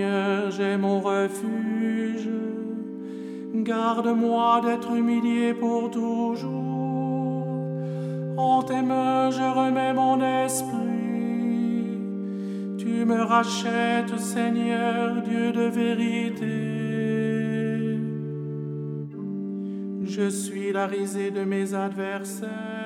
Seigneur, j'ai mon refuge. Garde-moi d'être humilié pour toujours. En tes mains, je remets mon esprit. Tu me rachètes, Seigneur, Dieu de vérité. Je suis la risée de mes adversaires.